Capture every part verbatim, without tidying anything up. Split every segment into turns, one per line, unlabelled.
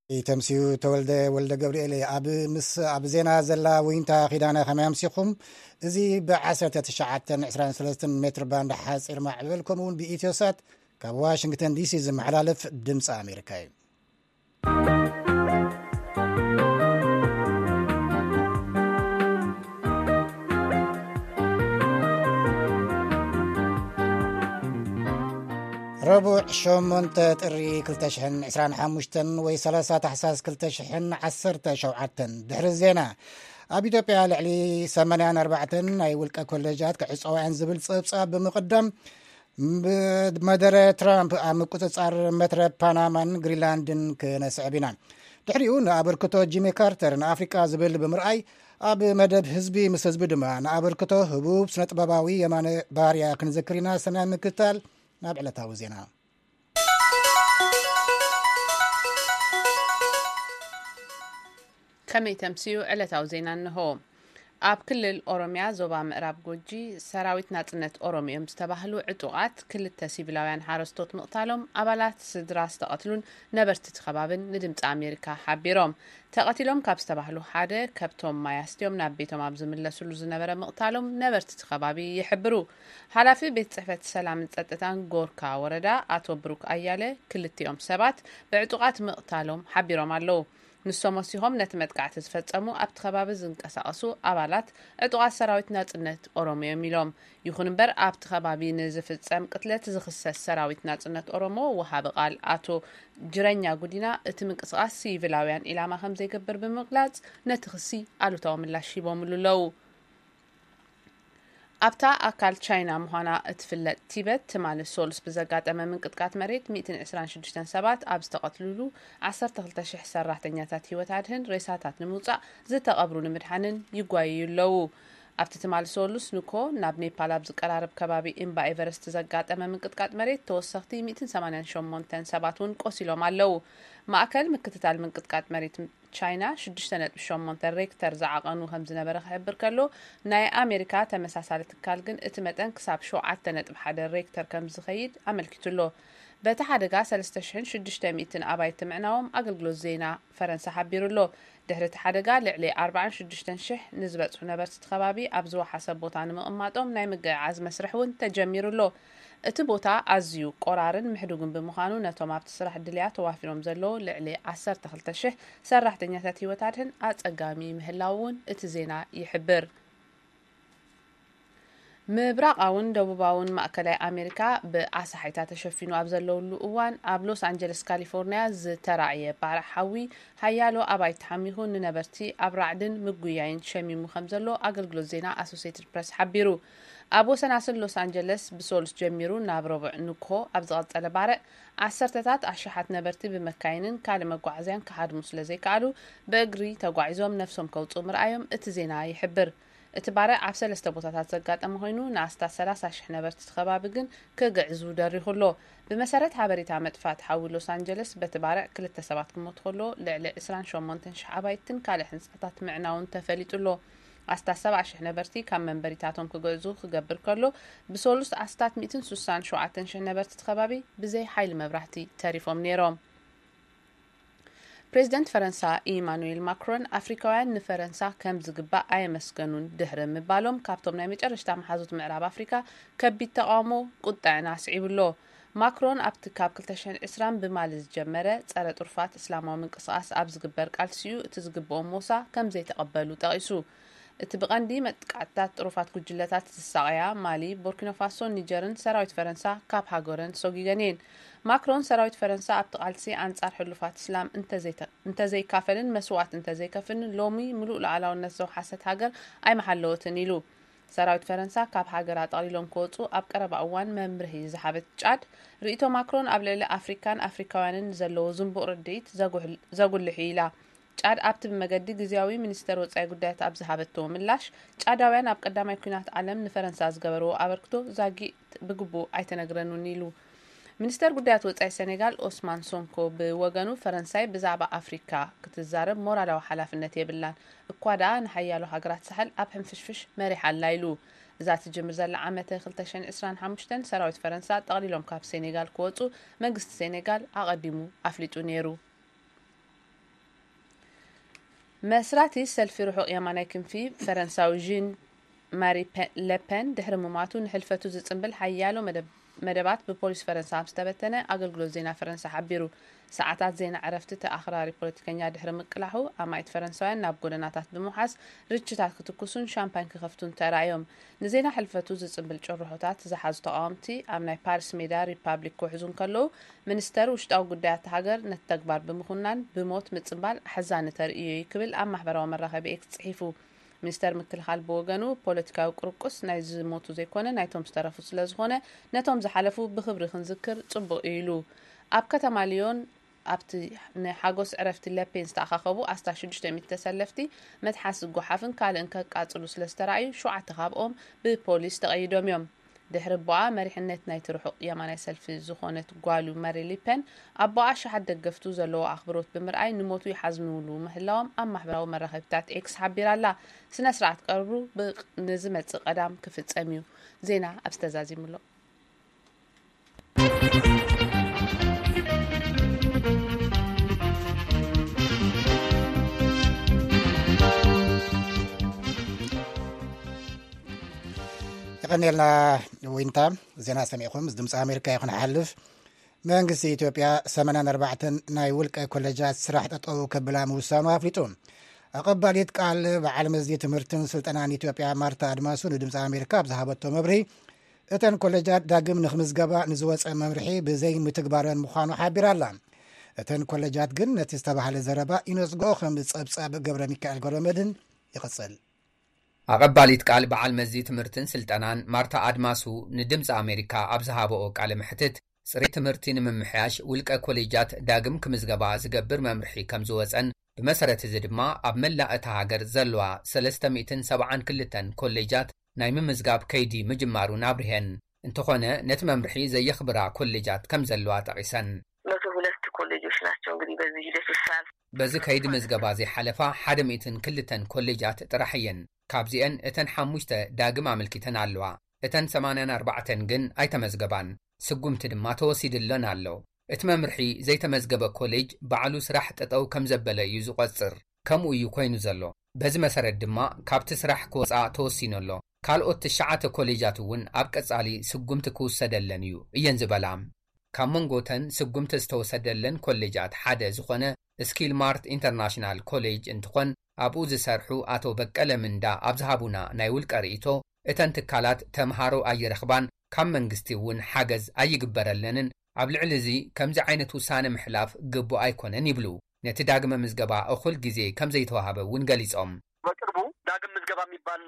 تمسيو تولد ولد جبريل أب مس أب زينا زلا وينتا خدانا خمام سيخم زي بعشرة تشعتن عشرين ثلاثة متر باند حاس إرمع بالكمون بإيتيوسات كواشنطن دي سي زم حلالف دمس أمريكاي. ربع شومنت تري كلتشحن عسران حاموشتن وي ثلاثة حساس كلتشحن عسرت شوعتن دحر الزينة أبي توبيا لعلي ثمانية أربعتن أي ولك كولجات كعصوا عن زبل صاب بمقدم بمدرة ترامب أم كتصار متر بانامان غرينلاندن كنسعبنا دحريون أبركتو جيمي كارتر أفريقيا زبل بمرأي أب مدب حزبي مس حزب دما أبركتو هبوب سنة باباوي يمان باريا كنذكرنا سنة مكتال نابع لتاوزينا.
كمي تمسيو على تاوزينا النهو أب كل الأوروميا زوبا مقراب جوجي سراويت ناتنت أوروميا مستباهلو عطوقات كل التسيبلاوين حارستوت مقتالهم أبالات سدراس تقتلون نبرت تخبابن ندمت أمريكا حبيروم تقتلهم كابستباهلو حادة كابتوم مايستيوم نابيتهم أبزم الله سلوز نبرة مقتالهم نبرت تخبابي يحبرو حلافي بيت صحفة السلام تتتان غوركا وردا أتو بروك أيالي كل التيوم سبات بعطوقات مقتالهم حبيروم اللو نسوموسيهم نتمتقعت تفصمو ابت خباب زنقساسو ابالات اطوا سراويت ناصنت اوروميا ميلوم يخونبر ابت خبابي نزفصم قتلت زخصص سراويت ناصنت اورومو وهاب قال اتو جرنيا غودينا اتمنقساس سيفلاويان الى خمس يكبر بمقلاص نتخسي الوتاو ملاشي بوملولو أبتا أكل تشاينا مهانا اتفلت تيبت تمال السولس بزاقات أمام من قطقات مريت مئتين عسران شدشتن سبات أبستقتلولو عصر تغلتشح سراح تنياتات هيوتادهن ريساتات نموصع زيتا قبرو نمدحانن يقوايو أبتا تمال السولس نوكو نابني بالابز قرارب كبابي إنبا إيفرست زاقات أمام من قطقات مريت توسختي مئتين ثمانين شمونتن سباتون قوسيلو مالو ما أكل مكتتال من قطقات مريت تشاينا شدشتنت بشمونتن ريكتر زعقانو همز نبرخ حبر كلو ناي أمريكا تمساسالة كالجن اتمتن كساب شو عتنت بحد الريكتر كم زخيد عمل كتلو بتحدقا سلستشحن شدشتا مئتين أباي تمعناهم أقلقلو الزينة فرنسا حبيرولو دهرت حدقا لعلي أربعين شدشتن شح نزبت نبرت خبابي أبزو حسب بوطان مقماتهم ناي مقعاز مسرحون تجميرولو اتبوتا أزيو قرارن محدوغن بمخانو نتوم عبت السرح الدليات ووافرهم زلو لعلي عسر تخلتشه سرح تنياتاتي وتعدهن أتقامي مهلاون اتزينا يحبر مبراقاون دوباون مأكلاي أمريكا بأسا حيتا تشفينو أبزلو اللؤوان أب لوس أنجلس كاليفورنيا زتراعية بارع حوي هيالو أباي تحميهون ننبرتي أبرعدن مقوياين شمي مخمزلو أقلقلو الزينا أسوسيتد بريس حبيرو أبو سناسل لوس أنجلس بسولس جميرو نابروبع نوكو أبزغط على بارع عسرتتات أشحات نبرتي بمكاينن كالما قوعزيان كحاد مسلزي كالو بأقري تقوعزوم نفسهم كوتو مرأيهم اتزينا يحبر اتبارع عفسل استبوتات زقات أمهينو ناستا سلاسة شحنة برتت خبابقن كقعزو داري خلو بمسارات حابريتا مدفات حاول لوس أنجلس بتبارع كل التسابات كموت خلو لعلي إسران شومونتن شحابايتن كالحن سقطات معناون تفليتولو أستا سبع شحنة برتي كم من بريتاتهم كقعزو خقبر كلو بسولوس أستات مئتين سوسان شوعتن شحنة برتت خبابي بزي حيل مبرحتي تاريفهم نيروم بريزيدنت فرنسا إيمانويل ماكرون أفريقيان نفرنسا كم زقبا أي مسكنون دهر مبالهم كابتوم نامج أرشتا محازوت معراب أفريقيا كبي تقامو قطع ناس عيبلو ماكرون أبتكاب كلتشان إسرام بمالز جمرة تسألة طرفات إسلامو من قصاص أبزقبر قالسيو تزقبو موسى كم زي تقبلو تغيسو اتبقاندي متقعتات طرفات كجلتات الساقيا مالي بوركينا فاسو نيجرن سراويت فرنسا كاب هاغورن سوغيغانين ماكرون سراويت فرنسا ابتقالسي انصار حلفات اسلام انت زي انت زي كافلن مسوات انت زي كافن لومي ملوء العلاو النسو حست هاجر اي محلوتن يلو سراويت فرنسا كاب هاغرات قليلون كوصو اب قرب اوان ممرهي زحبت جاد ريتو ماكرون ابلل افريكان افريكاوانن زلو زنبو رديت زغول زغول حيلا ጫድ አብት በመገዲ ግዚያዊ ሚኒስተር ወጻይ ጉዳያት አብዝሃበቶ ምላሽ ጫዳውያን አብ ቀዳማይ ኩናት ዓለም ንፈረንሳ ዝገበሩ አበርክቶ ዛጊ በግቦ አይተነግረኑን ይሉ ሚኒስተር ጉዳያት ወጻይ ሴኔጋል ኦስማን ሶንኮ በወገኑ ፈረንሳይ በዛባ አፍሪካ ክትዛረብ ሞራላው ሐላፍነት የብላን እኳዳ ንሐያሉ ሀገራት ሳህል አብ ሕንፍሽፍሽ መሪሕ አላይሉ ذات جمر زل عامته خلتشن إسران حمشتن سراوت فرنسا تقليلهم كاب سينيغال كوتو منغست سينيغال أقدمو أفليتو نيرو መስራቲ ሰልፊ ርሑቕ የማናይ ክንፊ ፈረንሳዊ ጂን ማሪ ለፔን ድሕሪ ምማቱ ንሕልፈቱ ዝጽንብል ሓያሎ መደባት ብፖሊስ ፈረንሳ ዝተበተነ ኣገልግሎት ዜና ፈረንሳ ሓቢሩ ሰዓታት ዜና ዕረፍቲ ተኣኽራሪ ፖለቲከኛ ድሕሪ ምቅላሑ ኣማይት ፈረንሳውያን ናብ ጎደናታት ብምሓስ ርችታት ክትኩሱን ሻምፓኝ ክኸፍቱን ተራእዮም ንዜና ሕልፈቱ ዝጽንብል ጭርሖታት ዝሓዙ ተቃወምቲ ኣብ ናይ ፓሪስ ሜዳ ሪፓብሊክ ክውሕዙን ከለዉ ሚኒስተር ውሽጣዊ ጉዳያት ሃገር ነቲ ተግባር ብምኹናን ብሞት ምጽንባል ኣሕዛኒ ተርእዩ ክብል ኣብ ማሕበራዊ መራኸቢ ኤክስ ጽሒፉ ሚኒስተር ምክልኻል ብወገኑ ፖለቲካዊ ቁርቁስ ናይ ዝሞቱ ዘይኮነ ናይቶም ዝተረፉ ስለ ዝኾነ ነቶም ዝሓለፉ ብክብሪ ክንዝክር ጽቡቕ ኢሉ ኣብ ከተማ ሊዮን ኣብቲ ንሓጎስ ዕረፍቲ ለፔን ዝተኣኻኸቡ ኣስታ ሽዱሽተ ሚእቲ ተሰለፍቲ መትሓስ ጎሓፍን ካልእን ከቃጽሉ ስለ ዝተራእዩ ሸውዓተ ካብኦም ብፖሊስ ተቐይዶም እዮም ድሕሪ ቦኣ መሪሕነት ናይ ትርሑቕ የማናይ ሰልፊ ዝኾነት ጓሉ ማሪ ለፔን ኣብ ቦኣ ሸሓት ደገፍቱ ዘለዎ ኣኽብሮት ብምርኣይ ንሞቱ ይሓዝኑሉ ምህላዎም ኣብ ማሕበራዊ መራኸቢታት ኤክስ ሓቢራላ ስነ ስርዓት ቀርቡ ንዝመጽእ ቀዳም ክፍጸም እዩ ዜና ኣብ ዝተዛዚሙሎ
ቀነልና ወይንታ ዜና ሰሚዕኩም ድምፂ ኣሜሪካ ይኹን ሓልፍ መንግስቲ ኢትዮጵያ ሰማንያ ኣርባዕተ ናይ ውልቀ ኮሌጃት ስራሕ ጠጠው ከብላ ምውሳኑ ኣፍሊጡ ኣቐባሊት ቃል በዓል መዚ ትምህርትን ስልጠናን ኢትዮጵያ ማርታ ኣድማሱ ንድምፂ ኣሜሪካ ኣብ ዝሃበቶ መብርሂ እተን ኮሌጃት ዳግም ንክምዝገባ ንዝወፀ መምርሒ ብዘይ ምትግባረን ምዃኑ ሓቢራ ኣላ እተን ኮሌጃት ግን ነቲ ዝተባሃለ ዘረባ ይነጽግኦ ከም ጸብጻብ ገብረ ሚካኤል ገብረመድህን ይቕጽል
ኣቐባሊት ቃል በዓል መዚ ትምህርትን ስልጠናን ማርታ ኣድማሱ ንድምፂ ኣሜሪካ ኣብ ዝሃበኦ ቃለ ምሕትት ጽሬት ትምህርቲ ንምምሕያሽ ውልቀ ኮሌጃት ዳግም ክምዝገባ ዝገብር መምርሒ ከም ዝወፀን ብመሰረት እዚ ድማ ኣብ መላእ እታ ሃገር ዘለዋ ሰለስተ ሚእትን ሰብዓን ክልተን ኮሌጃት ናይ ምምዝጋብ ከይዲ ምጅማሩ ናብርሄን እንተኾነ ነቲ መምርሒ ዘየኽብራ ኮሌጃት ከም ዘለዋ ጠቒሰን
መቶ ሁለት ኮሌጆች ናቸው እንግዲህ በዚህ ሂደት ይሳል
በዚ ከይዲ ምዝገባ ዘይሓለፋ ሓደ ሚእትን ክልተን ኮሌጃት ጥራሕ እየን ካብዚአን እተን ሓሙሽተ ዳግም ኣመልኪተን ኣለዋ እተን ሰማንያ ኣርባዕተ ግን ኣይተመዝገባን ስጉምቲ ድማ ተወሲድለን ኣሎ እቲ መምርሒ ዘይተመዝገበ ኮሌጅ ባዕሉ ስራሕ ጠጠው ከም ዘበለ እዩ ዝቆጽር ከምኡ እዩ ኮይኑ ዘሎ በዚ መሰረት ድማ ካብቲ ስራሕ ክወፃእ ተወሲኑሎ ካልኦት ትሽዓተ ኮሌጃት እውን ኣብ ቀጻሊ ስጉምቲ ክውሰደለን እዩ እየን ዝበላ ካብ መንጎተን ስጉምቲ ዝተወሰደለን ኮሌጃት ሓደ ዝኾነ ስኪል ማርት ኢንተርናሽናል ኮሌጅ እንትኾን ኣብኡ ዝሰርሑ ኣቶ በቀለ ምንዳ ኣብ ዝሃቡና ናይ ውልቀ ርእቶ እተን ትካላት ተምሃሮ ኣይረኽባን ካብ መንግስቲ እውን ሓገዝ ኣይግበረለንን ኣብ ልዕሊ እዚ ከምዚ ዓይነት ውሳነ ምሕላፍ ግቡእ ኣይኮነን ይብሉ ነቲ ዳግመ ምዝገባ እኹል ግዜ ከም ዘይተዋሃበ እውን ገሊጾም
በቅርቡ ዳግም ምዝገባ የሚባል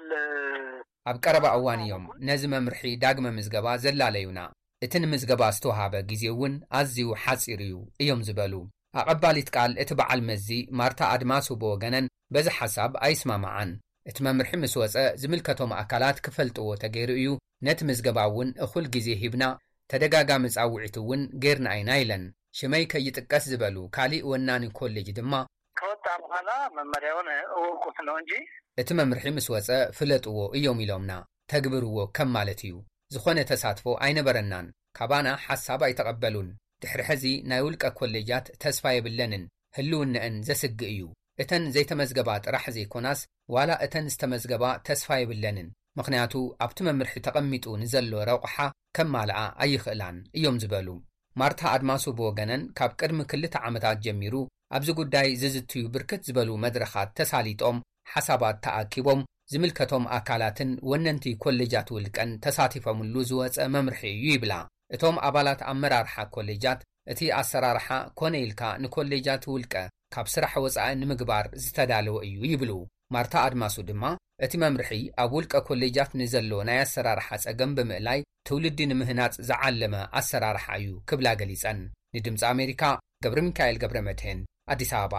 ኣብ ቀረባ እዋን እዮም ነዚ መምርሒ ዳግመ ምዝገባ ዘላለዩና እቲ ንምዝገባ ዝተዋሃበ ግዜ እውን ኣዝዩ ሓፂር እዩ እዮም ዝበሉ ኣቐባሊት ቃል እቲ በዓል መዚ ማርታ ኣድማሱ ብወገነን በዚ ሓሳብ ኣይስማማዓን እቲ መምርሒ ምስ ወፀ ዝምልከቶም ኣካላት ክፈልጥዎ ተገይሩ እዩ ነቲ ምዝገባ እውን እኹል ግዜ ሂብና ተደጋጋሚ ጻውዒት እውን ጌርና ኢና ኢለን ሽመይ ከይጥቀስ ዝበሉ ካሊእ ወናኒ ኮሌጅ ድማ
ከወጣ በኋላ መመሪያውን እወቁት ነው እንጂ
እቲ መምርሒ ምስ ወፀ ፍለጥዎ እዮም ኢሎምና ተግብርዎ ከም ማለት እዩ ዝኾነ ተሳትፎ ኣይነበረናን ካባና ሓሳብ ኣይተቐበሉን ድሕሪ ሕዚ ናይ ውልቀ ኮሌጃት ተስፋ የብለንን ህልውነአን ዘስግእ እዩ እተን ዘይተመዝገባ ጥራሕ ዘይኮናስ ዋላ እተን ዝተመዝገባ ተስፋ የብለንን ምኽንያቱ ኣብቲ መምርሒ ተቐሚጡ ንዘሎ ረቑሓ ከም ማልኣ ኣይኽእላን እዮም ዝበሉ ማርታ ኣድማሱ ብወገነን ካብ ቅድሚ ክልተ ዓመታት ጀሚሩ ኣብዚ ጉዳይ ዝዝትዩ ብርክት ዝበሉ መድረኻት ተሳሊጦም ሓሳባት ተኣኪቦም ዝምልከቶም ኣካላትን ወነንቲ ኮሌጃት ውልቀን ተሳቲፎምሉ ዝወፀ መምርሒ እዩ ይብላ እቶም ኣባላት ኣመራርሓ ኮሌጃት እቲ ኣሰራርሓ ኮነ ኢልካ ንኮሌጃት ውልቀ ካብ ስራሕ ወፃኢ ንምግባር ዝተዳለወ እዩ ይብሉ ማርታ ኣድማሱ ድማ እቲ መምርሒ ኣብ ውልቀ ኮሌጃት ንዘሎ ናይ ኣሰራርሓ ጸገም ብምእላይ ትውልዲ ንምህናጽ ዝዓለመ ኣሰራርሓ እዩ ክብላ ገሊጸን ንድምፂ ኣሜሪካ ገብረ ሚካኤል ገብረ መድህን ኣዲስ ኣበባ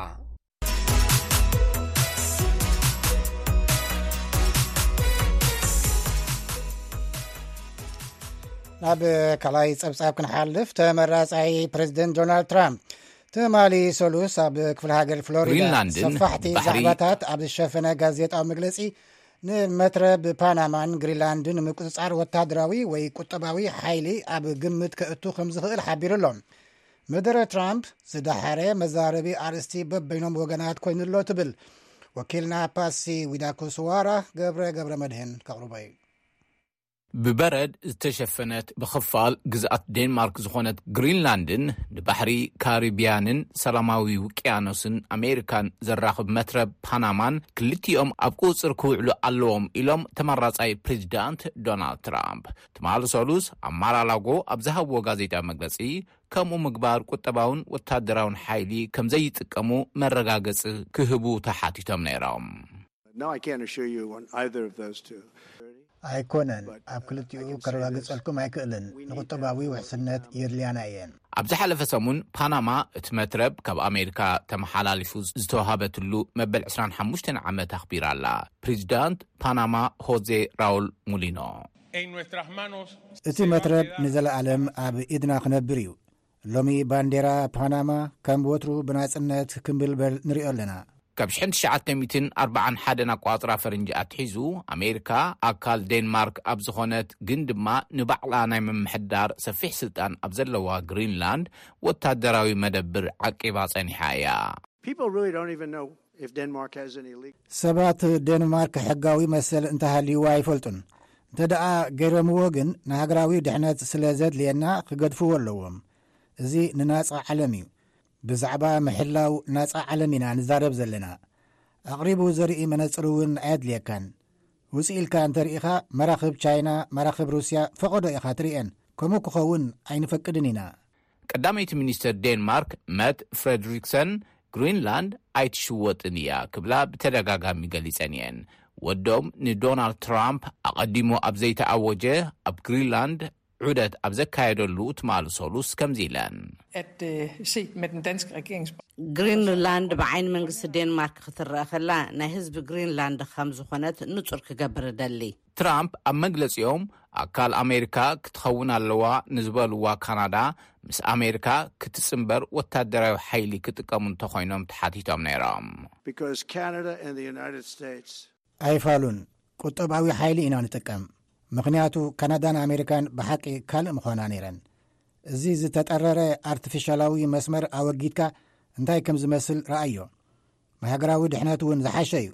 ናብ ካልኣይ ጸብጻብ ክንሓልፍ ተመራጻይ ፕሬዚደንት ዶናልድ ትራምፕ ትማሊ ሶሉስ ኣብ ክፍለ ሃገር ፍሎሪዳ ሰፋሕቲ ዛዕባታት ኣብ ዝሸፈነ ጋዜጣዊ መግለጺ ንመትረብ ፓናማን ግሪንላንድን ምቁፅጻር ወታደራዊ ወይ ቁጠባዊ ሓይሊ ኣብ ግምት ከእቱ ከም ዝኽእል ሓቢሩሎም መደረ ትራምፕ ዝዳሓረ መዛረቢ ኣርእስቲ በበይኖም ወገናት ኮይኑሎ ትብል ወኪልና ፓሲ ዊዳኩስዋራ ገብረ ገብረ መድህን ከቅሩበይ
ብበረድ ዝተሸፈነት ብኽፋል ግዝኣት ዴንማርክ ዝኾነት ግሪንላንድን ንባሕሪ ካሪቢያንን ሰላማዊ ውቅያኖስን ኣሜሪካን ዘራኽብ መትረብ ፓናማን ክልቲኦም ኣብ ቁፅር ክውዕሉ ኣለዎም ኢሎም ተመራጻይ ፕሬዚዳንት ዶናልድ ትራምፕ ትማል ሰሉስ ኣብ ማራላጎ ኣብ ዝሃብዎ ጋዜጣ መግለጺ ከምኡ ምግባር ቁጠባውን ወታደራውን ሓይሊ ከም ዘይጥቀሙ መረጋገፂ ክህቡ ተሓቲቶም ነይሮም።
No, I can't assure you on either of those two.
ኣይኮነን ኣብ ክልቲኡ ከረጋግጸልኩም ኣይክእልን ንቁጠባዊ ውሕስነት የድልያና እየን።
ኣብ ዝሓለፈ ሰሙን ፓናማ እቲ መትረብ ካብ ኣሜሪካ ተመሓላሊፉ ዝተዋሃበትሉ መበል عشرين وخمسة ዓመት ኣኽቢራ ኣላ። ፕሬዚዳንት ፓናማ ሆዜ ራውል ሙሊኖ
እቲ መትረብ ንዘለዓለም ኣብ ኢድና ክነብር እዩ። ሎሚ ባንዴራ ፓናማ ከም ወትሩ ብናጽነት ክንብልበል ንሪኦ ኣለና።
ካብ شحن شعاتميتين أربعة حدنا قاطرة فرنجي أتحيزو أمريكا أكال دنمارك أبزخونت جندما نبعلانا من محدار سفيح سلطان أبزلوا غرينلاند وتادراوي مدبر عقبات نهاية.
People really don't even know if Denmark has any legal.
سبات دنمارك حقاوي مسل انتهى لواي فلتن. تدعى غيرم وغن نهاجراوي دحنات سلازد لينا قدفوا اللوم. زي نناس عالمي. بزعبا محلاو ناس عالمينا نزارب زلنا أقربوا زرئي منصرون عادليا كان وسئل كان تريخا مراخب تشاينا مراخب روسيا فقد إخا تريئن كمو كخون عين فكدنينا
قداميت منيستر دنمارك مات فريدريكسن غرينلاند ايت شوتنيا كبلا بتدغاغا ميغاليسانيان ودوم ني دونالد ترامب اقدمو ابزيت اوجه اب غرينلاند عدت أبزكايدلو تمال سولوس كمزيلان.
At se med den danske regerings.
Greenland بعين منجس الدنمارك خطر خلا نهزب Greenland خمس خنات نترك جبر دلي.
ترامب أم مجلس يوم أكال أمريكا كتخون اللواء نزبل وكندا مس أمريكا كتسمبر وتدرى حيلي كتكمن تخينهم تحديثهم نيرام.
Because Canada and the United States.
أي فالون كتباوي حيلي إنا نتكلم. مغنياتو كندان أمريكان بحقي كالم مخوانا نيران. زي زي تتقرر ارتفيشالاوي مسمر أوجيتكا انتاي كم زمسل رأيو. ما هقراوي دحناتوون زحاشيو.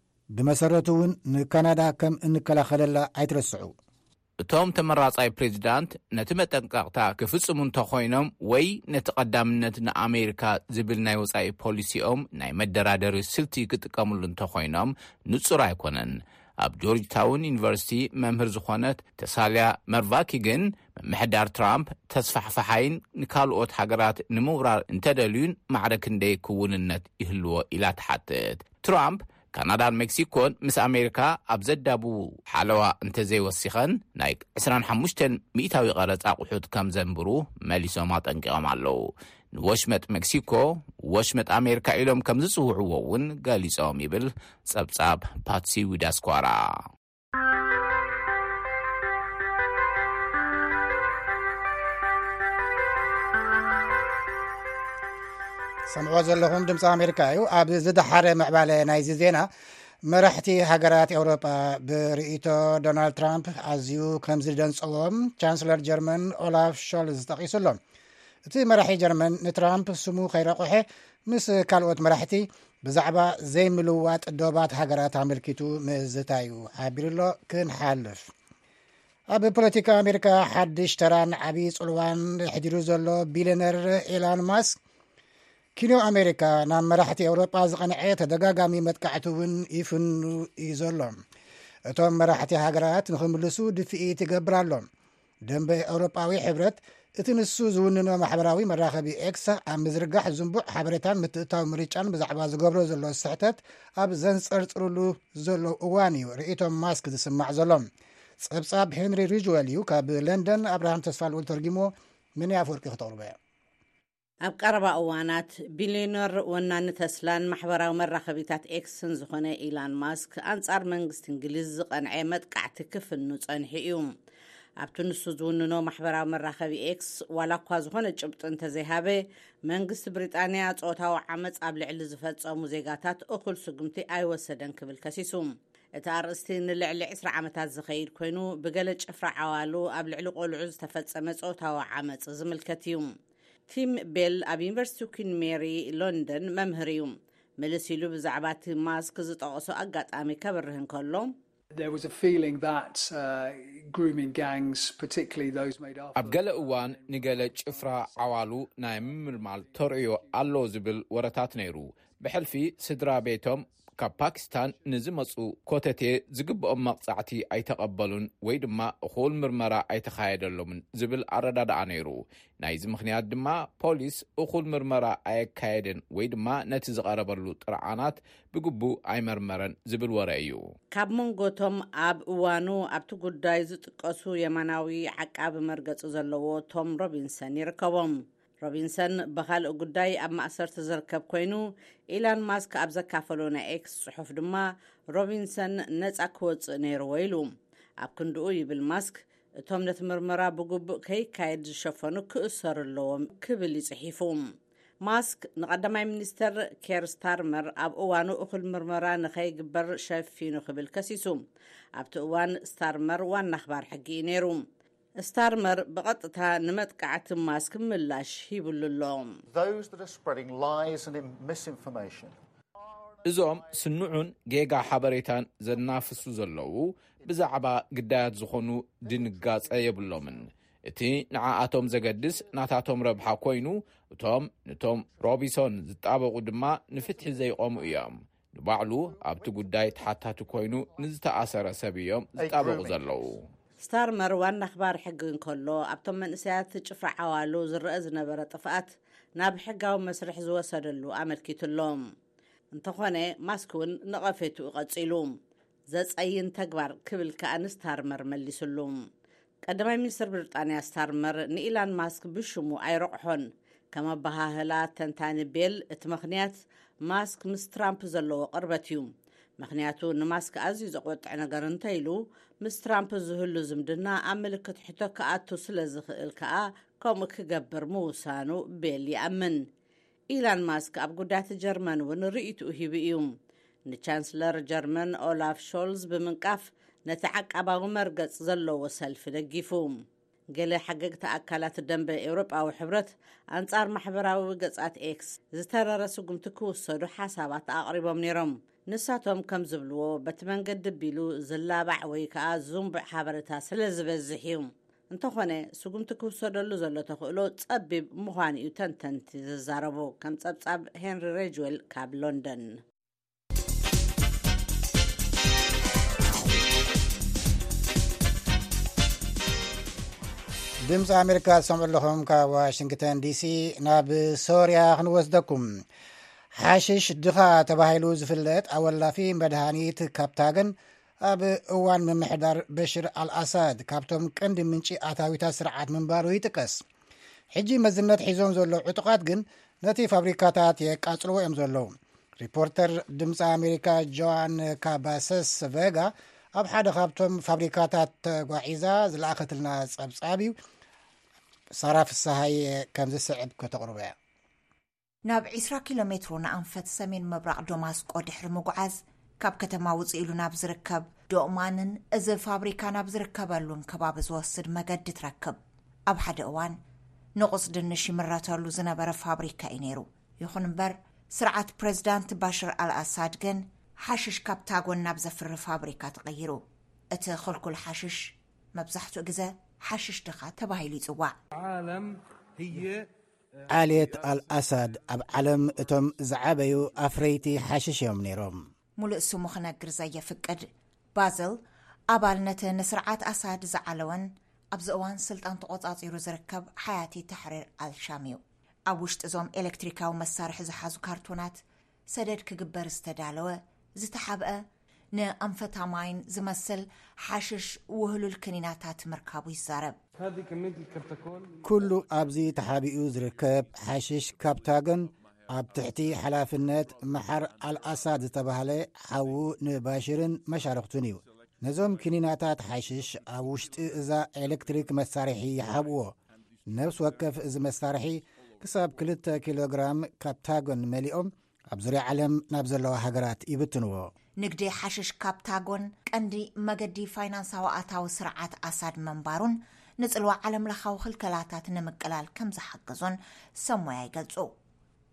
بمسرتوون نكندا كم انكلا خلال عيترسعو.
توم تمراتاي بريزيدانت نتمتنقاقتا كفصمون تخوينم وي نتقدامنت نأمريكا زبل ناي وصاي بوليسيوم ناي مدرادر سلتي كتقاملون تخوينم نصر ايكونن. اب جورج تاون يونيفرسيتي ممهر زخونت تساليا مرفاكيغن محدار ترامب تسفح فحين نكالوت حقرات نمورار انتدلون معركن دي كوننت يهلو الى تحتت ترامب كندا مكسيكو مس امريكا ابزدابو حلوا انت زي وسخن نايك عشرين وخمسة مئتاوي قرص اقحوت كم زنبرو ماليسوما طنقام علو وشمت مكسيكو وشمت أمريكا إلهم كم زسوعوون قالي سوامي بل صبصاب باتسي وداسكوارا
سمعوا زلهم دمس أمريكا يو أب زدحر معبالة نايزي زينا مرحتي هاجرات أوروبا برئيتو دونالد ترامب أزيو كم زلدن صوم چانسلر جرمن أولاف شولز تقيسلهم እቲ መራሒ ጀርመን ንትራምፕ ስሙ ኸይረቑሐ ምስ ካልኦት መራሕቲ ብዛዕባ ዘይምልዋጥ ዶባት ሃገራት ኣመልኪቱ ምእዝታዩ ሓቢሩሎ ክንሓልፍ ኣብ ፖለቲካ ኣሜሪካ ሓድሽ ተራን ዓብዪ ጽልዋን ሕዲሩ ዘሎ ቢልዮነር ኤላን ማስክ ኪኖ ኣሜሪካ ናብ መራሕቲ ኤውሮጳ ዝቐንዐ ተደጋጋሚ መጥቃዕቲ እውን ይፍኑ እዩ ዘሎ እቶም መራሕቲ ሃገራት ንኽምልሱ ድፍኢት ይገብር ኣሎ ደንበ ኤውሮጳዊ ሕብረት እቲ ንሱ ዝውንኖ ማሕበራዊ መራኸቢ ኤክስ ኣብ ምዝርጋሕ ዝንቡዕ ሓበሬታን ምትእታዊ ምርጫን ብዛዕባ ዝገብሮ ዘሎ ስሕተት ኣብ ዘንፀርፅርሉ ዘሎ እዋን እዩ ርእይቶም ማስክ ዝስማዕ ዘሎም ፀብጻብ ሄንሪ ሪጅዌል እዩ ካብ ለንደን ኣብርሃም ተስፋልውል ተርጊሞ ምን ያፈርቂ ክተቕርበ
ኣብ ቀረባ እዋናት ቢልዮነር ወናኒ ተስላን ማሕበራዊ መራኸቢታት ኤክስን ዝኾነ ኢላን ማስክ ኣንጻር መንግስቲ እንግሊዝ ዝቐንዐ መጥቃዕቲ ክፍኑ ጸንሑ እዩ ኣብቲ ንሱ ዝውንኖ ማሕበራዊ መራኸቢ ኤክስ ዋላ እኳ ዝኾነ ጭብጢ እንተዘይሃበ መንግስቲ ብሪጣንያ ጾታዊ ዓመፅ ኣብ ልዕሊ ዝፈጸሙ ዜጋታት እኹል ስጉምቲ ኣይወሰደን ክብል ከሲሱ እቲ ኣርእስቲ ንልዕሊ عشرة ዓመታት ዝኸይድ ኮይኑ ብገለ ጭፍራ ዓዋሉ ኣብ ልዕሊ ቆልዑ ዝተፈጸመ ጾታዊ ዓመፅ ዝምልከት እዩ ቲም ቤል ኣብ ዩኒቨርሲቲ ኩዊን ሜሪ ሎንደን መምህር እዩ መለሲሉ ብዛዕባ እቲ ማስክ ዝጠቕሶ ኣጋጣሚ ከብርህን ከሎ
There was a feeling that uh, grooming gangs, particularly those made up.
ኣብ ገለ እዋን ንገለ ጭፍራ ዓዋሉ ናይ ምምልማል ተርእዮ ኣሎ ዝብል ወረታት ነይሩ። ብሕልፊ ስድራ ቤቶም ካብ ፓኪስታን ንዝመፁ ኮተቴ ዝግብኦም መቕጻዕቲ ኣይተቐበሉን ወይ ድማ እኹል ምርመራ ኣይተኻየደሎምን ዝብል ኣረዳድኣ ነይሩ። ናይዚ ምኽንያት ድማ ፖሊስ እኹል ምርመራ ኣየካየደን ወይ ድማ ነቲ ዝቐረበሉ ጥርዓናት ብግቡእ ኣይመርመረን ዝብል ወረ እዩ።
ካብ መንጎቶም ኣብ እዋኑ ኣብቲ ጉዳይ ዝጥቀሱ የማናዊ ዓቃቢ መርገፂ ዘለዎ ቶም ሮቢንሰን ይርከቦም። ሮቢንሰን በኻልእ ጉዳይ ኣብ ማእሰርቲ ዝርከብ ኮይኑ ኢላን ማስክ ኣብ ዘካፈሎ ናይ ኤክስ ጽሑፍ ድማ ሮቢንሰን ነፃ ክወፅእ ነይሩ ኢሉ ኣብ ክንድኡ ይብል ማስክ እቶም ነቲ ምርመራ ብግቡእ ከይካየድ ዝሸፈኑ ክእሰሩ ኣለዎም ክብል ይጽሒፉ። ማስክ ንቐዳማይ ሚኒስተር ኬር ስታርመር ኣብ እዋኑ እኹል ምርመራ ንኸይግበር ሸፊኑ ክብል ከሲሱ። ኣብቲ እዋን ስታርመር ዋና ኣኽባር ሕጊ ነይሩ። ስታርመር በቀጥታ ንመጥቃዕቲ ማስክ ምላሽ ሂብሉሎም
እዞም ስኑዑን ጌጋ ሓበሬታን ዘናፍሱ ዘለዉ ብዛዕባ ግዳያት ዝኾኑ ድንጋጸ የብሎምን። እቲ ንዓኣቶም ዘገድስ ናታቶም ረብሓ ኮይኑ እቶም ንቶም ሮቢንሰን ዝጣበቑ ድማ ንፍትሒ ዘይቆሙ እዮም። ንባዕሉ ኣብቲ ጉዳይ ተሓታቲ ኮይኑ ንዝተኣሰረ ሰብ እዮም ዝጣበቑ ዘለዉ።
ስታርመር ዋና ኣኽባር ሕጊ እንከሎ ኣብቶም መንእሰያት ጭፍራ ዓዋሉ ዝረአ ዝነበረ ጥፍኣት ናብ ሕጋዊ መስርሕ ዝወሰደሉ ኣመልኪቱሎም። እንተኾነ ማስክ እውን ንቐፌቱ ይቐፂሉ ዘፀይን ተግባር ክብል ከዓ ንስታርመር መሊሱሉ። ቀዳማይ ሚኒስትር ብሪጣንያ ስታርመር ንኢላን ማስክ ብሽሙ ኣይረቕሖን። ከም ኣባሃህላ ተንታኒ ቤል እቲ ምኽንያት ማስክ ምስ ትራምፕ ዘለዎ ቅርበት እዩ። ምክንያቱ ንማስክ ኣዝዩ ዘቆጥዕ ነገር እንተይሉ ምስ ትራምፕ ዝህሉ ዝምድና ኣብ ምልክት ሕቶ ከኣቱ ስለ ዝኽእል ከዓ ከምኡ ክገብር ምውሳኑ ቤል ይኣምን። ኢላን ማስክ ኣብ ጉዳያት ጀርመን እውን ርእይቱ ሂቡ እዩ። ንቻንስለር ጀርመን ኦላፍ ሾልዝ ብምንቃፍ ነቲ ዓቃባዊ መርገጽ ዘለዎ ሰልፊ ደጊፉ። ገለ ሓገግቲ ኣካላት ደንበ ኤውሮጳዊ ሕብረት ኣንጻር ማሕበራዊ ገጻት ኤክስ ዝተረረሱ ጉምቲ ክውሰዱ ሓሳባት ኣቕሪቦም ነይሮም። ንሳቶም ከም ዝብልዎ በቲ መንገዲ ቢሉ ዝላባዕ ወይ ከዓ ዙምቡዕ ሓበሬታ ስለ ዝበዝሕ እዩ። እንተኾነ ስጉምቲ ክውሰደሉ ዘሎ ተኽእሎ ጸቢብ ምዃኑ እዩ ተንተንቲ ዝዛረቡ። ከም ጸብጻብ ሄንሪ ሬጅዌል ካብ ሎንደን።
ድምፂ ኣሜሪካ ዝሰምዑ ኣለኹም ካብ ዋሽንግተን ዲሲ። ናብ ሶርያ ክንወስደኩም። ሓሽሽ ድኻ ተባሂሉ ዝፍለጥ ኣወላፊ መድሃኒት ካብታገን ኣብ እዋን ምምሕዳር በሽር አልኣሳድ ካብቶም ቀንዲ ምንጪ ኣታዊታት ስርዓት ምንባሩ ይጥቀስ። ሕጂ መዝነት ሒዞም ዘለዉ ዕጡቃት ግን ነቲ ፋብሪካታት የቃጽልዎ እዮም ዘለዉ። ሪፖርተር ድምፂ ኣሜሪካ ጆዋን ካባሰስ ቬጋ ኣብ ሓደ ካብቶም ፋብሪካታት ተጓዒዛ ዝለኣኸትልና ጸብጻብ እዩ። ሳራ ፍሳሃይ ከም ዝስዕብ ከተቕርበ እያ።
ናብ ዒስራ ኪሎ ሜትሮ ንኣንፈት ሰሜን ምብራቕ ዶማስቆ ድሕሪ ምጉዓዝ ካብ ከተማ ውፅእ ኢሉ ናብ ዝርከብ ዶእማንን እዚ ፋብሪካ ናብ ዝርከበሉን ከባቢ ዝወስድ መገዲ ትረክብ። ኣብ ሓደ እዋን ንቑስ ድንሽ ይምረተሉ ዝነበረ ፋብሪካ እዩ ነይሩ። ይኹን እምበር ስርዓት ፕሬዚዳንት ባሽር አልኣሳድ ግን ሓሽሽ ካብ ታጎን ናብ ዘፍሪ ፋብሪካ ተቐይሩ። እቲ ኽልኩል ሓሽሽ መብዛሕትኡ ግዜ ሓሽሽ ድኻ ተባሂሉ ይጽዋዕ።
ዓልየት አልኣሳድ ኣብ ዓለም እቶም ዝዓበዩ ኣፍረይቲ ሓሽሽ እዮም ነይሮም።
ሙሉእ ስሙ ክነግር ዘየፍቅድ ባዝል ኣባል ነቲ ንስርዓት ኣሳድ ዝዓለወን ኣብዚ እዋን ስልጣን ተቆጻጺሩ ዝርከብ ሓያቲ ተሕሪር ኣልሻም እዩ። ኣብ ውሽጢ እዞም ኤሌክትሪካዊ መሳርሒ ዝሓዙ ካርቶናት ሰደድ ክግበር ዝተዳለወ ዝተሓብአ ንኣምፈታማይን ዝመስል ሓሽሽ ውህሉል ክኒናታት ምርካቡ ይዛረብ።
ኩሉ ኣብዚ ተሓቢኡ ዝርከብ ሓሽሽ ካብታገን ኣብ ትሕቲ ሓላፍነት መሓር አልኣሳድ ዝተባሃለ ሓዉ ንባሽርን መሻርክቱን እዩ። ነዞም ክኒናታት ሓሽሽ ኣብ ውሽጢ እዛ ኤሌክትሪክ መሳርሒ ይሓብዎ። ነብስ ወከፍ እዚ መሳርሒ ክሳብ ክልተ ኪሎግራም ካብታጎን መሊኦም ኣብ ዙርያ ዓለም ናብ ዘለዋ ሃገራት ይብትንዎ።
ንግዲ ሓሽሽ ካብታጎን ቀንዲ መገዲ ፋይናንሳዊ ኣታዊ ስርዓት ኣሳድ መንባሩን ንጽልዋ ዓለም ለኻዊ ክልከላታት ንምቅላል ከም ዝሓገዞን ሰሞያ ይገልጹ።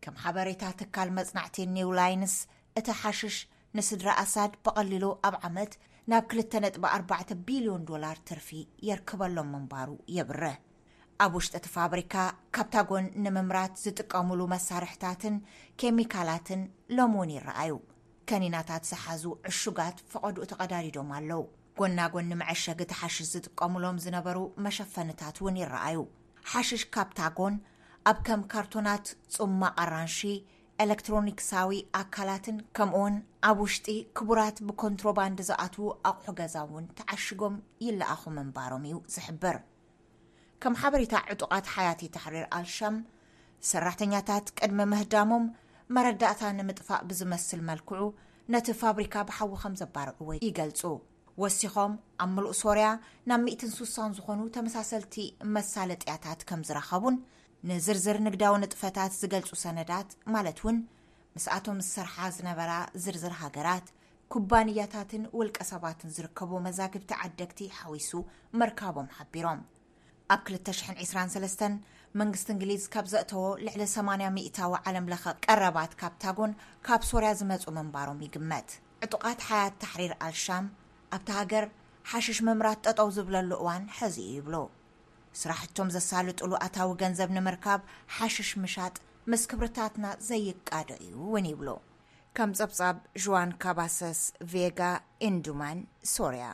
ከም ሓበሬታ ትካል መጽናዕቲ ኒው ላይንስ እቲ ሓሽሽ ንስድራ ኣሳድ በቐሊሉ ኣብ ዓመት ናብ ክልተ ነጥቢ ኣርባዕተ ቢልዮን ዶላር ትርፊ የርክበሎም መንባሩ የብርህ። ኣብ ውሽጢ እቲ ፋብሪካ ካብታጎን ንምምራት ዝጥቀሙሉ መሳርሕታትን ኬሚካላትን ሎሙን ይረኣዩ። ከኒናታት ዝሓዙ ዕሹጋት ፈቐዱ ተቐዳዲዶም ኣለው። ጎናጎን ንምዕሸግ እቲ ሓሽሽ ዝጥቀሙሎም ዝነበሩ መሸፈንታት እውን ይረኣዩ። ሓሽሽ ካብታጎን ኣብ ከም ካርቶናት ጽማቕ ኣራንሺ ኤሌክትሮኒክሳዊ ኣካላትን ከምኡውን ኣብ ውሽጢ ክቡራት ብኮንትሮባንድ ዝኣትዉ ኣቑሑ ገዛ እውን ተዓሽጎም ይለኣኹ መንባሮም እዩ ዝሕብር። ከም ሓበሬታ ዕጡቓት ሓያቲ ተሕሪር ኣልሻም ሰራሕተኛታት ቅድሚ ምህዳሞም መረዳእታ ንምጥፋእ ብዝመስል መልክዑ ነቲ ፋብሪካ ብሓዊ ከም ዘባርዕዎ ይገልጹ። ወሲኾም ኣብ ምሉእ ሶርያ ናብ ሚእቲ ስሳን ዝኾኑ ተመሳሰልቲ መሳለጥያታት ከም ዝረኸቡን ንዝርዝር ንግዳዊ ንጥፈታት ዝገልጹ ሰነዳት ማለት እውን ምስኣቶም ዝሰርሓ ዝነበራ ዝርዝር ሃገራት ኩባንያታትን ውልቀ ሰባትን ዝርከቡ መዛግብቲ ዓደግቲ ሓዊሱ መርካቦም ሓቢሮም። ኣብ ክልተ ሽሕን ዒስራን ሰለስተን መንግስቲ እንግሊዝ ካብ ዘእተዎ ልዕሊ ሰማንያ ሚእታዊ ዓለም ለኸ ቀረባት ካብታጎን ካብ ሶርያ ዝመፁ መንባሮም ይግመት። ዕጡቓት ሓያት ተሕሪር ኣልሻም ኣብቲ ሃገር ሓሽሽ መምራት ጠጠው ዝብለሉ እዋን ሕዚ ይብሎ። ስራሕቶም ዘሳልጥሉ ኣታዊ ገንዘብ ንምርካብ ሓሽሽ ምሻጥ ምስ ክብርታትና ዘይቃደ እዩ እውን ይብሎ። ከም ጸብጻብ ዥዋን ካባሰስ ቬጋ ኢንዱማን ሶርያ።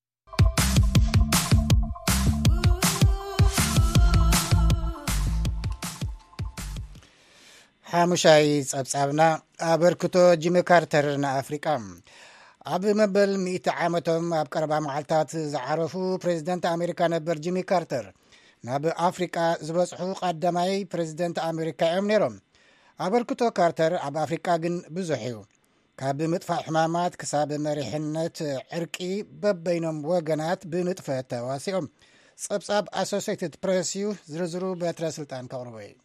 ሓሙሻይ ጸብጻብና ኣበርክቶ ጂሚ ካርተር ንኣፍሪቃ። ኣብ መበል ሚእቲ ዓመቶም ኣብ ቀረባ መዓልታት ዝዓረፉ ፕሬዚደንት ኣሜሪካ ነበር ጂሚ ካርተር ናብ ኣፍሪቃ ዝበጽሑ ቀዳማይ ፕሬዚደንት ኣሜሪካ እዮም ነይሮም። ኣበርክቶ ካርተር ኣብ ኣፍሪቃ ግን ብዙሕ እዩ። ካብ ምጥፋእ ሕማማት ክሳብ መሪሕነት ዕርቂ በበይኖም ወገናት ብንጥፈት ተዋሲኦም። ጸብጻብ ኣሶሲየትድ ፕሬስ እዩ። ዝርዝሩ በትረ ስልጣን ከቕርቦ እዩ።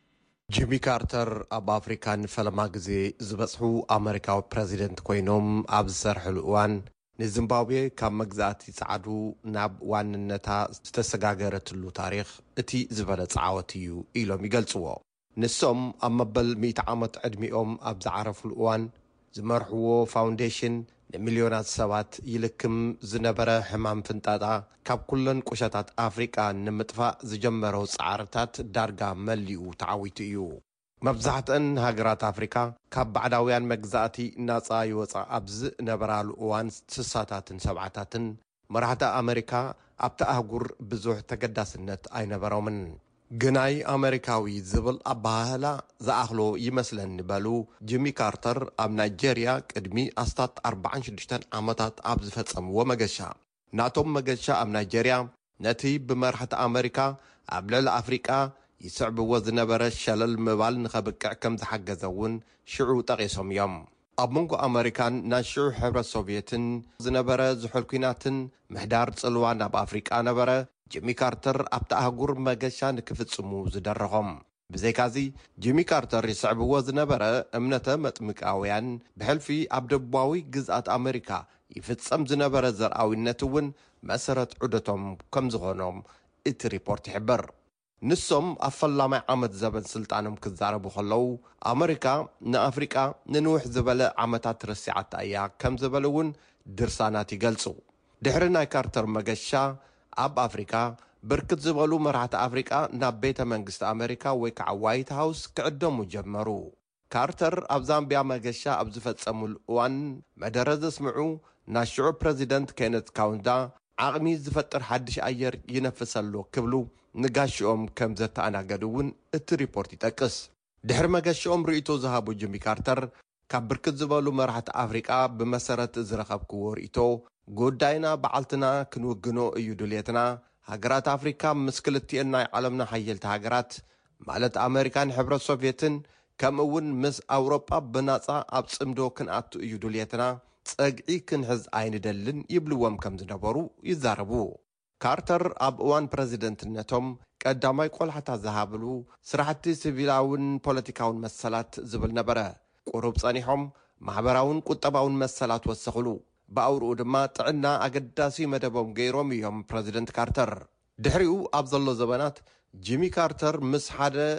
ጂሚ ካርተር ኣብ ኣፍሪካ ንፈለማ ግዜ ዝበጽሑ ኣሜሪካዊ ፕሬዚደንት ኮይኖም ኣብ ዝሰርሕሉ እዋን ንዚምባብዌ ካብ መግዛእቲ ጸዓዱ ናብ ዋንነታ ዝተሰጋገረትሉ ታሪኽ እቲ ዝበለጸ ዓወት እዩ ኢሎም ይገልጽዎ። ንሶም ኣብ መበል ሚእቲ ዓመት ዕድሚኦም ኣብ ዝዓረፍሉ እዋን ዝመርሕዎ ፋውንዴሽን ንሚልዮናት ሰባት ይልክም ዝነበረ ሕማም ፍንጣጣ ካብ ኩለን ቁሸታት ኣፍሪቃ ንምጥፋእ ዝጀመሮ ጻዕርታት ዳርጋ መሊኡ ተዓዊቱ እዩ። መብዛሕትአን ሃገራት ኣፍሪካ ካብ ባዕዳውያን መግዛእቲ ናጻ ይወፃ ኣብ ዝነበራሉ እዋን ስሳታትን ሰብዓታትን መራሕቲ ኣሜሪካ ኣብቲ ኣህጉር ብዙሕ ተገዳስነት ኣይነበሮምን። ግናይ ኣሜሪካዊ ዝብል ኣባህላ ዝኣኽሎ ይመስለን በሉ ጂሚ ካርተር ኣብ ናይጄርያ ቅድሚ ኣስታት ኣርባዓን ሽዱሽተን ዓመታት ኣብ ዝፈጸምዎ መገሻ ናቶም መገሻ ኣብ ናይጄርያ ነቲ ብመራሕቲ ኣሜሪካ ኣብ ልዕሊ ኣፍሪቃ ይስዕብዎ ዝነበረ ሸለል ምባል ንኸብቅዕ ከም ዝሓገዘ እውን ሽዑ ጠቒሶም እዮም። ኣብ መንጎ ኣሜሪካን ናይ ሽዑ ሕብረት ሶቪየትን ዝነበረ ዝሑል ኩናትን ምሕዳር ጽልዋ ናብ ኣፍሪቃ ነበረ ጂሚ ካርተር ኣብቲ ኣህጉር መገሻ ንክፍጽሙ ዝደረኾም። ብዘይካዚ ጂሚ ካርተር ይስዕብዎ ዝነበረ እምነተ መጥምቃውያን ብሕልፊ ኣብ ደቡባዊ ግዝኣት ኣሜሪካ ይፍጸም ዝነበረ ዘርኣዊነት እውን መሰረት ዑደቶም ከም ዝኾኖም እቲ ሪፖርት ይሕብር። ንሶም ኣብ ፈላማይ ዓመት ዘበን ስልጣኖም ክዛረቡ ከለዉ ኣሜሪካ ንኣፍሪቃ ንንውሕ ዝበለ ዓመታት ረሲዓታ እያ ከም ዝበለ እውን ድርሳናት ይገልጹ። ድሕሪ ናይ ካርተር መገሻ ኣብ ኣፍሪካ ብርክት ዝበሉ መራሕቲ ኣፍሪቃ ናብ ቤተ መንግስቲ ኣሜሪካ ወይ ከዓ ዋይት ሃውስ ክዕደሙ ጀመሩ። ካርተር ኣብ ዛምቢያ መገሻ ኣብ ዝፈጸሙሉ እዋን መደረ ዘስምዑ ናይ ሽዑ ፕሬዚደንት ኬነት ካውንዳ ዓቕሚ ዝፈጥር ሓድሽ ኣየር ይነፍሰሉ ክብሉ ንጋሽኦም ከም ዘተኣናገዱ እውን እቲ ሪፖርት ይጠቅስ። ድሕሪ መገሻኦም ርእቶ ዝሃቡ ጂሚ ካርተር ካብ ብርክት ዝበሉ መራሕቲ ኣፍሪቃ ብመሰረት ዝረኸብክዎ ርእቶ ጉዳይና በዓልትና ክንውግኖ እዩ ድልየትና ሃገራት ኣፍሪካ ምስ ክልቲአን ናይ ዓለምና ሓየልቲ ሃገራት ማለት ኣሜሪካን ሕብረት ሶቪየትን ከምኡ እውን ምስ ኣውሮጳ ብናጻ ኣብ ጽምዶ ክንኣቱ እዩ ድልየትና ጸግዒ ክንሕዝ ኣይንደልን ይብልዎም ከም ዝነበሩ ይዛረቡ። ካርተር ኣብ እዋን ፕሬዚደንትነቶም ቀዳማይ ቆልሓታ ዝሃብሉ ስራሕቲ ሲቪላውን ፖለቲካውን መሰላት ዝብል ነበረ። ቁሩብ ጸኒሖም ማሕበራውን ቁጠባውን መሰላት ወሰኽሉ። ብኣውርኡ ድማ ጥዕና ኣገዳሲ መደቦም ገይሮም እዮም ፕሬዚደንት ካርተር። ድሕሪኡ ኣብ ዘሎ ዘበናት ጂሚ ካርተር ምስ ሓደ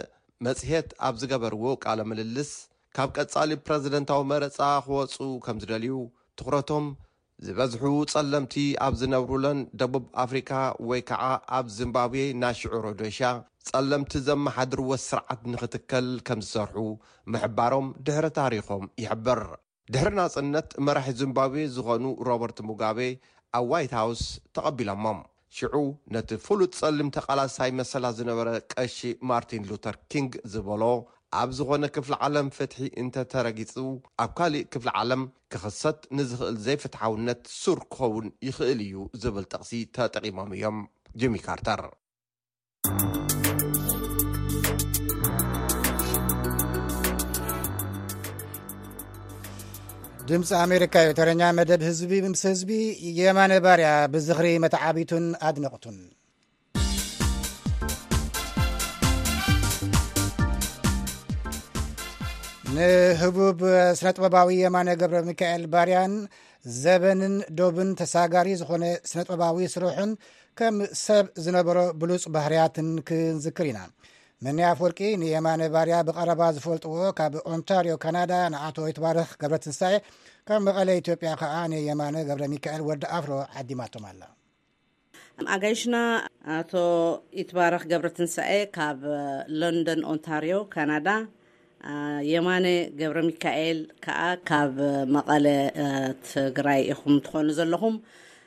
መጽሔት ኣብ ዝገበርዎ ቃለ ምልልስ ካብ ቀጻሊ ፕረዚደንታዊ መረጻ ክወፁ ከም ዝደልዩ ትኩረቶም ዝበዝሑ ጸለምቲ ኣብ ዝነብሩለን ደቡብ ኣፍሪካ ወይ ከዓ ኣብ ዚምባብዌ ናሽዑ ሮዶሻ ጸለምቲ ዘመሓድርዎ ስርዓት ንኽትከል ከም ዝሰርሑ ምሕባሮም ድሕሪ ታሪኾም ይሕብር። ድሕሪ ናጽነት መራሒ ዚምባብዌ ዝኾኑ ሮበርት ሙጋቤ ኣብ ዋይት ሃውስ ተቐቢሎሞም ሽዑ ነቲ ፍሉጥ ጸሊም ተቓላሳይ መሰላ ዝነበረ ቀሺ ማርቲን ሉተር ኪንግ ዝበሎ ኣብ ዝኾነ ክፍሊ ዓለም ፍትሒ እንተተረጊጹ ኣብ ካልእ ክፍሊ ዓለም ክኽሰት ንዝኽእል ዘይፍትሓውነት ሱር ክኸውን ይኽእል እዩ ዝብል ጠቕሲ ተጠቒሞም እዮም። ጂሚ ካርተር
ድምፂ ኣሜሪካ እዩ። ተረኛ መደብ ህዝቢ ምስ ህዝቢ የማነ ባርያ ብዝኽሪ መተዓቢቱን ኣድነቕቱን ንህቡብ ስነ ጥበባዊ የማነ ገብረ ሚካኤል ባርያን ዘበንን ዶብን ተሳጋሪ ዝኾነ ስነ ጥበባዊ ስሩሑን ከም ሰብ ዝነበሮ ብሉፅ ባህርያትን ክንዝክር ኢና። መን ኣፈወርቂ ንየማነ ባርያ ብቐረባ ዝፈልጥዎ ካብ ኦንታሪዮ ካናዳ ንኣቶ ይትባረኽ ገብረ ትንሳኤ ካብ መቐለ ኢትዮጵያ ከዓ ንየማነ ገብረ ሚካኤል ወዲ ኣፍሮ ዓዲማቶም ኣላ።
ኣጋይሽና ኣቶ ይትባረኽ ገብረ ትንሳኤ ካብ ሎንዶን ኦንታሪዮ ካናዳ፣ የማነ ገብረ ሚካኤል ከዓ ካብ መቐለ ትግራይ ኢኹም ትኾኑ ዘለኹም።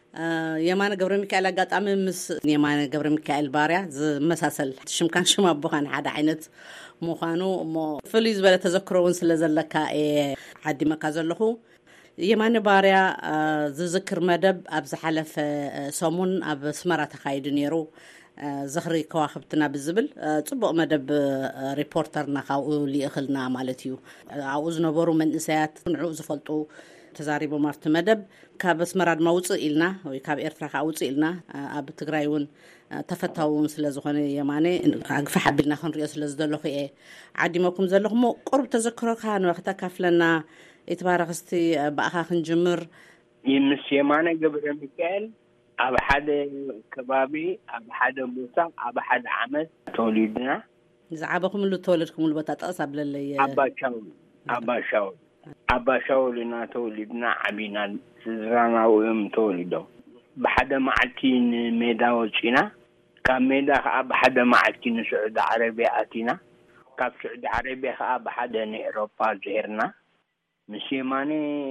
የማነ ገብረ ሚካኤል ኣጋጣሚ ምስ የማነ ገብረ ሚካኤል ባርያ ዝመሳሰል ሽምካን ሽም ኣቦኻን ሓደ ዓይነት ምዃኑ እሞ ፍሉይ ዝበለ ተዘክሮ እውን ስለ ዘለካ ዓዲመካ ዘለኹ። የማነ ባርያ ዝዝክር መደብ ኣብ ዝሓለፈ ሰሙን ኣብ ስመራ ተኻይዱ ነይሩ። ዝኽሪ ከዋኽብትና ብዝብል ጽቡቕ መደብ ሪፖርተርና ካብኡ ሊእኽልና ማለት እዩ። ኣብኡ ዝነበሩ መንእሰያት ንዕኡ ዝፈልጡ ተዛሪቦም ኣብቲ መደብ ካብ ኣስመራ ድማ ውፅእ ኢልና ወይ ካብ ኤርትራ ከዓ ውፅእ ኢልና ኣብ ትግራይ እውን ተፈታዊ እውን ስለ ዝኾነ የማነ ኣግፋ ሓቢልና ክንሪኦ ስለ ዝደለኹ እየ ዓዲመኩም ዘለኹሞ ቁርብ ተዘክሮካ ንክተካፍለና ይትባረኽ። እስቲ ብኣኻ ክንጅምር።
ምስ የማነ ገብረ ሚካኤል ኣብ ሓደ ከባቢ ኣብ ሓደ ቦታ ኣብ ሓደ ዓመት ተወሊድና።
ዝዓበኹምሉ ተወለድኩምሉ ቦታ ጠቕስ ኣብለለየ
ኣባሻውል ኣባሻውል ኣባሻውል ኢና ተወሊድና ዓቢና ስድራናውዮም ተወሊዶም ብሓደ መዓልቲ ንሜዳ ወፂና ካብ ሜዳ ከዓ ብሓደ መዓልቲ ንስዑዲ ዓረቢያ ኣቲና ካብ ስዑዲ ዓረቢያ ከዓ ብሓደ ንኤሮፓ ዝሄርና። ምስ የማነ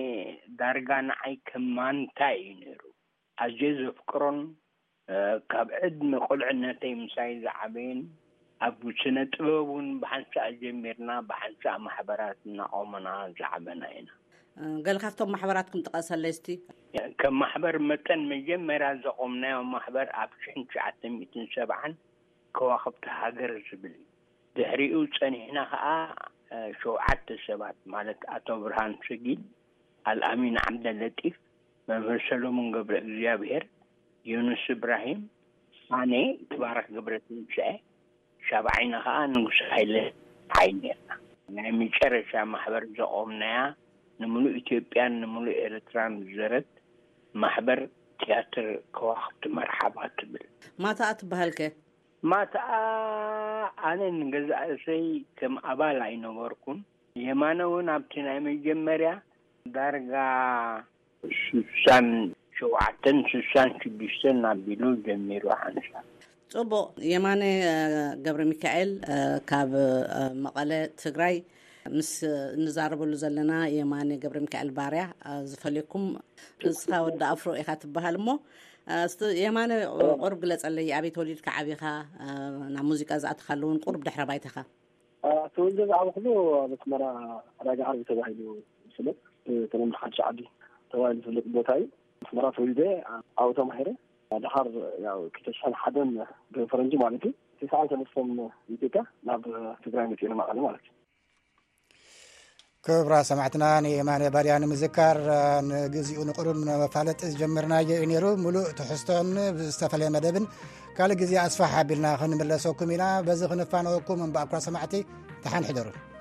ዳርጋ ንዓይ ከማንታይ እዩ ነይሩ ኣዝየ ዘፍቅሮን ካብ ዕድሚ ቁልዕነተይ ምሳይ ዝዓበየን ኣብ ስነ ጥበብ እውን ብሓንሳእ ጀሚርና ብሓንሳእ ማሕበራት እናቆመና ዝዓበና ኢና።
ገለ ካብቶም ማሕበራትኩም ጥቀሰለይ እስቲ።
ከም ማሕበር መጠን መጀመርያ ዘቆምናዮ ማሕበር ኣብ ሽሕን ትሽዓተ ሚእትን ሰብዓን ከዋኽብቲ ሃገር ዝብል ድሕሪኡ ፀኒሕና ከዓ ሸውዓተ ሰባት ማለት ኣቶ ብርሃን ሰጊድ፣ ኣልኣሚን ዓብደለጢፍ፣ መምህር ሰሎሞን ገብረ እግዚአብሔር፣ ዩኑስ ኢብራሂም፣ ኣነ ይትባረኽ ገብረ ትንሳኤ፣ ሻብዓይና ከዓ ንጉስ ሃይለ ሃይኔርና። ናይ መጨረሻ ማሕበር ዘቆምናያ ንምሉእ ኢትዮጵያን ንምሉእ ኤርትራን ዝዘረት ማሕበር ቲያትር ከዋኽብቲ መርሓባ ትብል።
ማታኣ ትበሃልከ?
ማታኣ ኣነ ንገዛእሰይ ከም ኣባል ኣይነበርኩን። የማነ እውን ኣብቲ ናይ መጀመርያ ዳርጋ ስሳን ሸውዓተን ስሳን ሽዱሽተን ኣቢሉ ጀሚሩ ሓንሳ።
ጽቡቕ። የማነ ገብረ ሚካኤል ካብ መቐለ ትግራይ ምስ እንዛረበሉ ዘለና የማነ ገብረ ሚካኤል ባርያ ዝፈልየኩም ንስኻ ወዲ ኣፍሮ ኢኻ ትበሃል እሞ የማነ ቁርብ ግለጸለይ ኣበይ ተወሊድካ ዓቢኻ ናብ ሙዚቃ ዝኣትኻሉ እውን ቁርብ ድሕረ ባይተኻ?
ተወልደ ዝዓበኽሉ ኣብ ኣስመራ ራጋ ዓርቢ ተባሂሉ ይፍለጥ ተለምዶ ሓድሽ ዓዲ ተባሂሉ ዝፍለጥ ቦታ እዩ። ኣስመራ ተወሊደ ኣብኡ ተማሂረ ድሓር ያው ክልተ ሽሕን ሓደን ብፈረንጂ ማለት እዩ ትስዓን ሰለስተን ኢትዮጵያ ናብ ትግራይ መፂና መቐለ ማለት እዩ።
ክብራ ሰማዕትና ንየማነ ባርያ ንምዝካር ንግዚኡ ንቁሩብ መፋለጢ ዝጀመርናዮ እዩ ነይሩ። ሙሉእ ትሕዝቶን ብዝተፈለየ መደብን ካልእ ግዜ ኣስፋሕ ኣቢልና ክንምለሰኩም ኢና። በዚ ክንፋነወኩም እምበኣኳ ሰማዕቲ ተሓንሕደሩ።